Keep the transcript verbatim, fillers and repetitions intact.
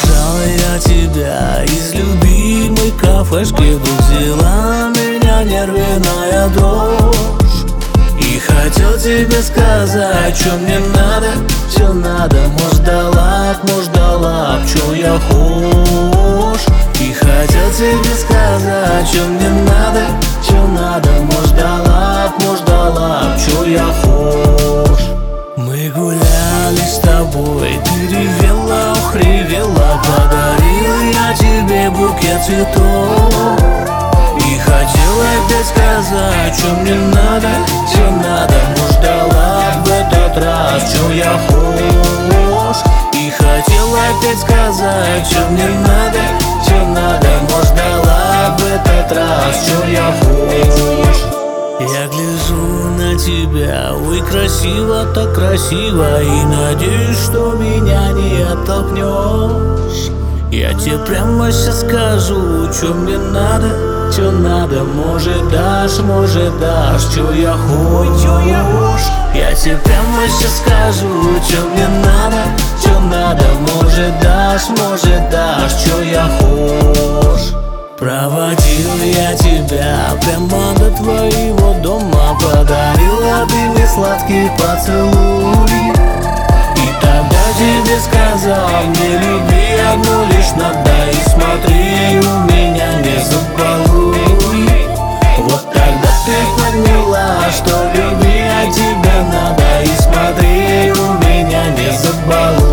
Убежал я тебя из любимой кафешки, будила меня нервная дрожь. И хотел тебе сказать, что мне надо, что надо. Может дала, может дала, что я хочешь. И хотел тебе сказать, что мне надо, что надо. Может дала, может дала, что я хочешь. Мы гуляли с тобой, ты ревела, охревела. Подарил я тебе букет цветов. И хотел опять сказать, что мне надо, что надо. Может дала в этот раз, что я хочешь. И хотел опять сказать, что мне надо, что надо. Может дала в этот раз, что я хочешь. Я гляжу на тебя, ой, красиво, так красиво. И надеюсь, что меня не оттолкнешь. Я тебе прямо сейчас скажу, что мне надо, что надо. Может дашь, может дашь, что я хочешь. Я тебе прямо сейчас скажу, что мне надо, что надо. Может дашь, может дашь, что я хочешь. Проводил я тебя прямо до твоего дома. Подарила ты мне сладкий поцелуй. И тогда тебе сказал, мне любви одну лишь надо. И смотри, у меня не забалуй. Вот тогда ты поняла, что любви от тебя надо. И смотри, у меня не забалуй.